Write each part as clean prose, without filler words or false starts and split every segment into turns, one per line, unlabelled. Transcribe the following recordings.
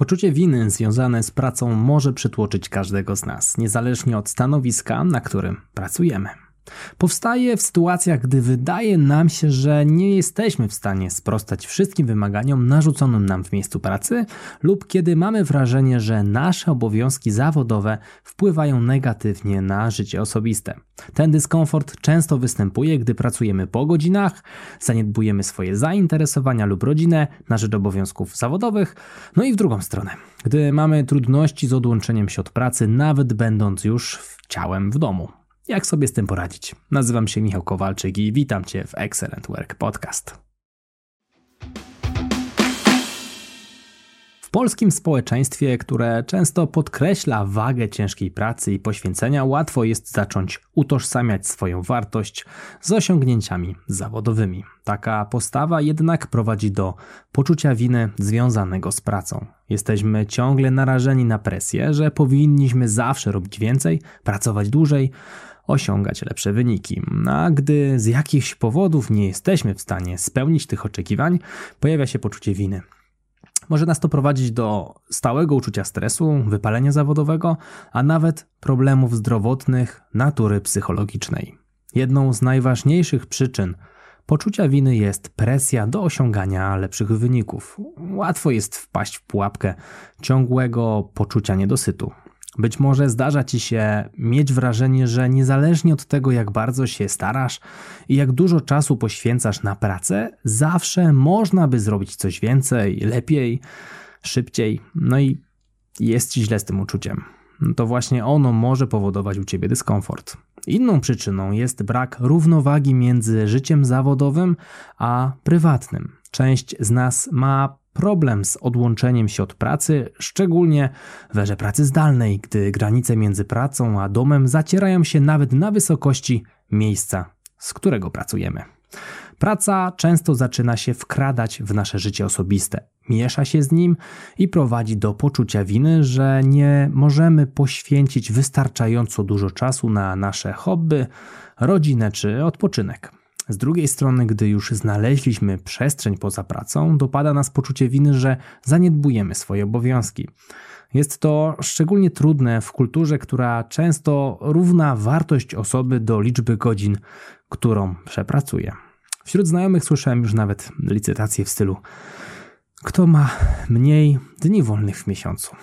Poczucie winy związane z pracą może przytłoczyć każdego z nas, niezależnie od stanowiska, na którym pracujemy. Powstaje w sytuacjach, gdy wydaje nam się, że nie jesteśmy w stanie sprostać wszystkim wymaganiom narzuconym nam w miejscu pracy lub kiedy mamy wrażenie, że nasze obowiązki zawodowe wpływają negatywnie na życie osobiste. Ten dyskomfort często występuje, gdy pracujemy po godzinach, zaniedbujemy swoje zainteresowania lub rodzinę na rzecz obowiązków zawodowych, no i w drugą stronę, gdy mamy trudności z odłączeniem się od pracy, nawet będąc już ciałem w domu. Jak sobie z tym poradzić? Nazywam się Michał Kowalczyk i witam Cię w Excellent Work Podcast. W polskim społeczeństwie, które często podkreśla wagę ciężkiej pracy i poświęcenia, łatwo jest zacząć utożsamiać swoją wartość z osiągnięciami zawodowymi. Taka postawa jednak prowadzi do poczucia winy związanego z pracą. Jesteśmy ciągle narażeni na presję, że powinniśmy zawsze robić więcej, pracować dłużej, osiągać lepsze wyniki. A gdy z jakichś powodów nie jesteśmy w stanie spełnić tych oczekiwań, pojawia się poczucie winy. Może nas to prowadzić do stałego uczucia stresu, wypalenia zawodowego, a nawet problemów zdrowotnych natury psychologicznej. Jedną z najważniejszych przyczyn poczucia winy jest presja do osiągania lepszych wyników. Łatwo jest wpaść w pułapkę ciągłego poczucia niedosytu. Być może zdarza Ci się mieć wrażenie, że niezależnie od tego, jak bardzo się starasz i jak dużo czasu poświęcasz na pracę, zawsze można by zrobić coś więcej, lepiej, szybciej, no i jest Ci źle z tym uczuciem. To właśnie ono może powodować u Ciebie dyskomfort. Inną przyczyną jest brak równowagi między życiem zawodowym a prywatnym. Część z nas ma problem z odłączeniem się od pracy, szczególnie w erze pracy zdalnej, gdy granice między pracą a domem zacierają się nawet na wysokości miejsca, z którego pracujemy. Praca często zaczyna się wkradać w nasze życie osobiste, miesza się z nim i prowadzi do poczucia winy, że nie możemy poświęcić wystarczająco dużo czasu na nasze hobby, rodzinę czy odpoczynek. Z drugiej strony, gdy już znaleźliśmy przestrzeń poza pracą, dopada nas poczucie winy, że zaniedbujemy swoje obowiązki. Jest to szczególnie trudne w kulturze, która często równa wartość osoby do liczby godzin, którą przepracuje. Wśród znajomych słyszałem już nawet licytacje w stylu: kto ma mniej dni wolnych w miesiącu?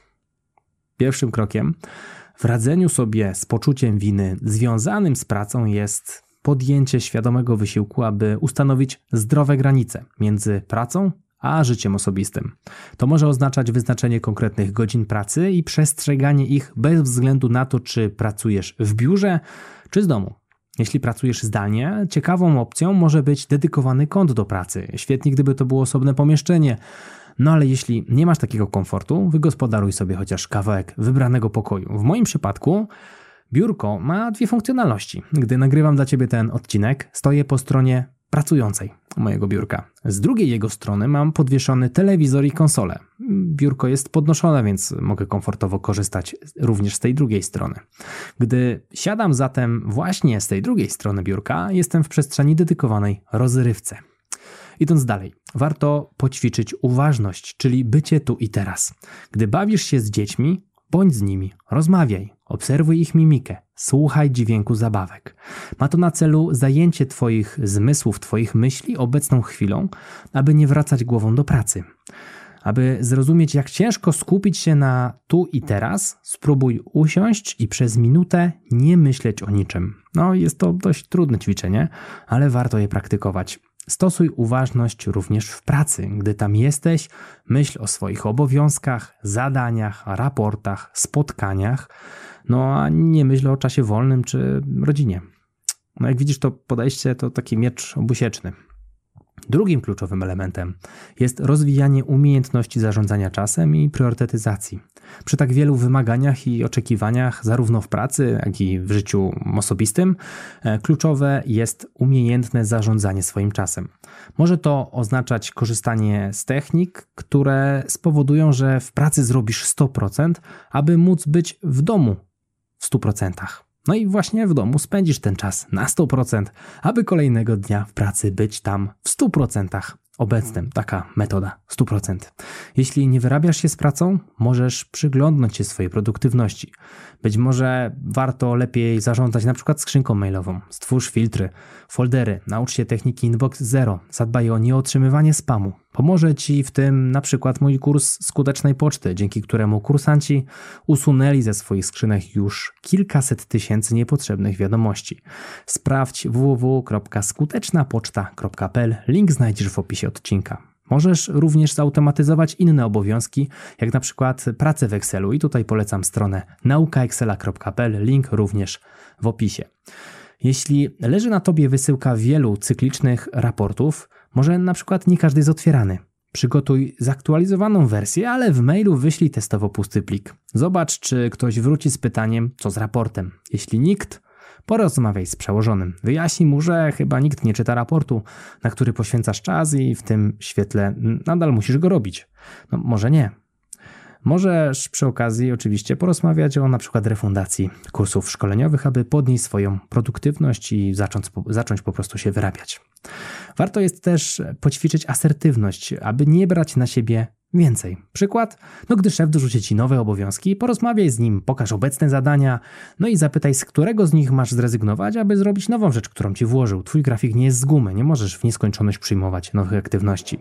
Pierwszym krokiem w radzeniu sobie z poczuciem winy związanym z pracą jest podjęcie świadomego wysiłku, aby ustanowić zdrowe granice między pracą a życiem osobistym. To może oznaczać wyznaczenie konkretnych godzin pracy i przestrzeganie ich bez względu na to, czy pracujesz w biurze, czy z domu. Jeśli pracujesz zdalnie, ciekawą opcją może być dedykowany kąt do pracy. Świetnie, gdyby to było osobne pomieszczenie. No ale jeśli nie masz takiego komfortu, wygospodaruj sobie chociaż kawałek wybranego pokoju. W moim przypadku biurko ma dwie funkcjonalności. Gdy nagrywam dla Ciebie ten odcinek, stoję po stronie pracującej mojego biurka. Z drugiej jego strony mam podwieszony telewizor i konsolę. Biurko jest podnoszone, więc mogę komfortowo korzystać również z tej drugiej strony. Gdy siadam zatem właśnie z tej drugiej strony biurka, jestem w przestrzeni dedykowanej rozrywce. Idąc dalej, warto poćwiczyć uważność, czyli bycie tu i teraz. Gdy bawisz się z dziećmi, bądź z nimi, rozmawiaj, obserwuj ich mimikę, słuchaj dźwięku zabawek. Ma to na celu zajęcie Twoich zmysłów, Twoich myśli obecną chwilą, aby nie wracać głową do pracy. Aby zrozumieć, jak ciężko skupić się na tu i teraz, spróbuj usiąść i przez minutę nie myśleć o niczym. Jest to dość trudne ćwiczenie, ale warto je praktykować. Stosuj uważność również w pracy. Gdy tam jesteś, myśl o swoich obowiązkach, zadaniach, raportach, spotkaniach, a nie myśl o czasie wolnym czy rodzinie. Jak widzisz, to podejście to taki miecz obusieczny. Drugim kluczowym elementem jest rozwijanie umiejętności zarządzania czasem i priorytetyzacji. Przy tak wielu wymaganiach i oczekiwaniach zarówno w pracy, jak i w życiu osobistym kluczowe jest umiejętne zarządzanie swoim czasem. Może to oznaczać korzystanie z technik, które spowodują, że w pracy zrobisz 100%, aby móc być w domu w 100%. I właśnie w domu spędzisz ten czas na 100%, aby kolejnego dnia w pracy być tam w 100%. obecnym. Taka metoda, 100%. Jeśli nie wyrabiasz się z pracą, możesz przyglądnąć się swojej produktywności. Być może warto lepiej zarządzać na przykład skrzynką mailową. Stwórz filtry, foldery, naucz się techniki Inbox Zero, zadbaj o nieotrzymywanie spamu. Pomoże Ci w tym na przykład mój kurs skutecznej poczty, dzięki któremu kursanci usunęli ze swoich skrzynek już kilkaset tysięcy niepotrzebnych wiadomości. Sprawdź www.skutecznapoczta.pl, link znajdziesz w opisie odcinka. Możesz również zautomatyzować inne obowiązki, jak na przykład pracę w Excelu i tutaj polecam stronę naukaexcela.pl, link również w opisie. Jeśli leży na Tobie wysyłka wielu cyklicznych raportów, może na przykład nie każdy jest otwierany. Przygotuj zaktualizowaną wersję, ale w mailu wyślij testowo pusty plik. Zobacz, czy ktoś wróci z pytaniem, co z raportem. Jeśli nikt, porozmawiaj z przełożonym. Wyjaśnij mu, że chyba nikt nie czyta raportu, na który poświęcasz czas i w tym świetle nadal musisz go robić. No może nie. Możesz przy okazji oczywiście porozmawiać o na przykład refundacji kursów szkoleniowych, aby podnieść swoją produktywność i zacząć po prostu się wyrabiać. Warto jest też poćwiczyć asertywność, aby nie brać na siebie więcej. Przykład? Gdy szef dorzuci Ci nowe obowiązki, porozmawiaj z nim, pokaż obecne zadania, i zapytaj, z którego z nich masz zrezygnować, aby zrobić nową rzecz, którą Ci włożył. Twój grafik nie jest z gumy, nie możesz w nieskończoność przyjmować nowych aktywności.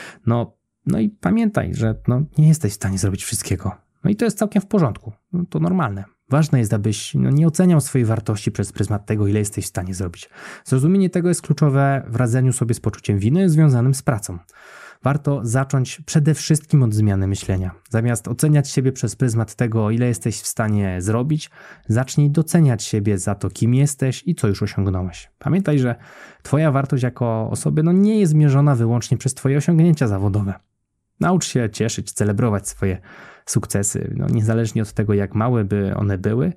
No i pamiętaj, że nie jesteś w stanie zrobić wszystkiego. I to jest całkiem w porządku. To normalne. Ważne jest, abyś nie oceniał swojej wartości przez pryzmat tego, ile jesteś w stanie zrobić. Zrozumienie tego jest kluczowe w radzeniu sobie z poczuciem winy związanym z pracą. Warto zacząć przede wszystkim od zmiany myślenia. Zamiast oceniać siebie przez pryzmat tego, ile jesteś w stanie zrobić, zacznij doceniać siebie za to, kim jesteś i co już osiągnąłeś. Pamiętaj, że Twoja wartość jako osoby nie jest mierzona wyłącznie przez Twoje osiągnięcia zawodowe. Naucz się cieszyć, celebrować swoje sukcesy, niezależnie od tego, jak małe by one były.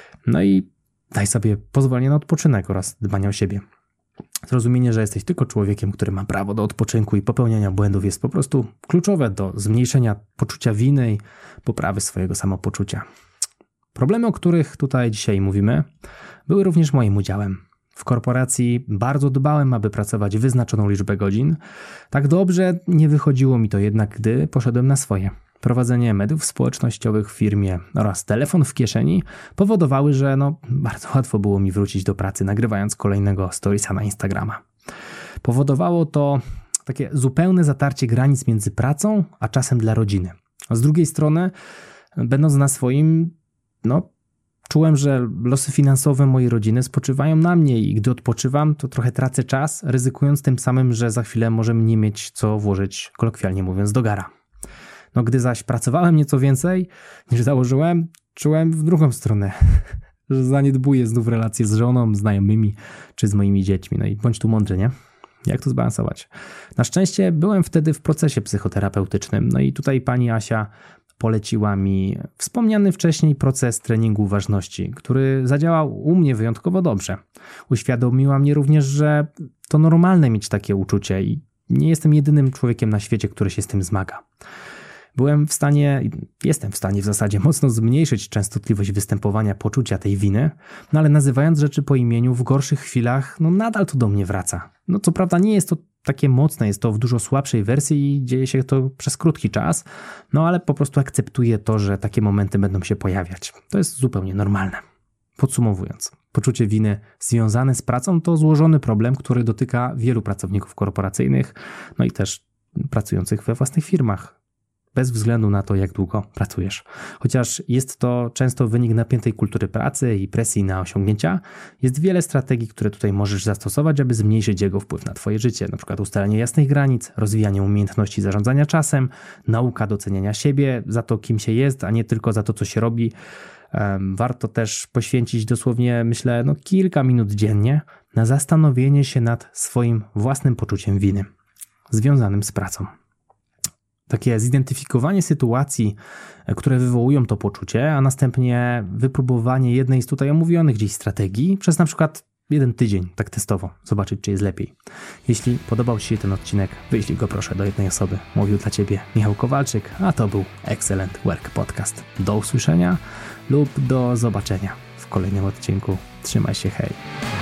I daj sobie pozwolenie na odpoczynek oraz dbanie o siebie. Zrozumienie, że jesteś tylko człowiekiem, który ma prawo do odpoczynku i popełniania błędów, jest po prostu kluczowe do zmniejszenia poczucia winy i poprawy swojego samopoczucia. Problemy, o których tutaj dzisiaj mówimy, były również moim udziałem. W korporacji bardzo dbałem, aby pracować wyznaczoną liczbę godzin. Tak dobrze nie wychodziło mi to jednak, gdy poszedłem na swoje. Prowadzenie mediów społecznościowych w firmie oraz telefon w kieszeni powodowały, że bardzo łatwo było mi wrócić do pracy, nagrywając kolejnego storiesa na Instagrama. Powodowało to takie zupełne zatarcie granic między pracą a czasem dla rodziny. A z drugiej strony, będąc na swoim, czułem, że losy finansowe mojej rodziny spoczywają na mnie i gdy odpoczywam, to trochę tracę czas, ryzykując tym samym, że za chwilę możemy nie mieć co włożyć, kolokwialnie mówiąc, do gara. Gdy zaś pracowałem nieco więcej niż założyłem, czułem w drugą stronę, że zaniedbuję znów relacje z żoną, znajomymi czy z moimi dziećmi. I bądź tu mądry, nie? Jak to zbalansować? Na szczęście byłem wtedy w procesie psychoterapeutycznym. I tutaj pani Asia poleciła mi wspomniany wcześniej proces treningu ważności, który zadziałał u mnie wyjątkowo dobrze. Uświadomiła mnie również, że to normalne mieć takie uczucie i nie jestem jedynym człowiekiem na świecie, który się z tym zmaga. Jestem w stanie w zasadzie mocno zmniejszyć częstotliwość występowania poczucia tej winy, ale nazywając rzeczy po imieniu w gorszych chwilach, nadal to do mnie wraca. Co prawda nie jest to takie mocne, jest to w dużo słabszej wersji i dzieje się to przez krótki czas, ale po prostu akceptuję to, że takie momenty będą się pojawiać. To jest zupełnie normalne. Podsumowując, poczucie winy związane z pracą to złożony problem, który dotyka wielu pracowników korporacyjnych, i też pracujących we własnych firmach. Bez względu na to, jak długo pracujesz. Chociaż jest to często wynik napiętej kultury pracy i presji na osiągnięcia, jest wiele strategii, które tutaj możesz zastosować, aby zmniejszyć jego wpływ na Twoje życie. Na przykład ustalenie jasnych granic, rozwijanie umiejętności zarządzania czasem, nauka doceniania siebie za to, kim się jest, a nie tylko za to, co się robi. Warto też poświęcić dosłownie, myślę, kilka minut dziennie na zastanowienie się nad swoim własnym poczuciem winy związanym z pracą. Takie zidentyfikowanie sytuacji, które wywołują to poczucie, a następnie wypróbowanie jednej z tutaj omówionych gdzieś strategii przez na przykład 1 tydzień, tak testowo, zobaczyć, czy jest lepiej. Jeśli podobał Ci się ten odcinek, wyślij go proszę do jednej osoby. Mówił dla Ciebie Michał Kowalczyk, a to był Excellent Work Podcast. Do usłyszenia lub do zobaczenia w kolejnym odcinku. Trzymaj się, hej!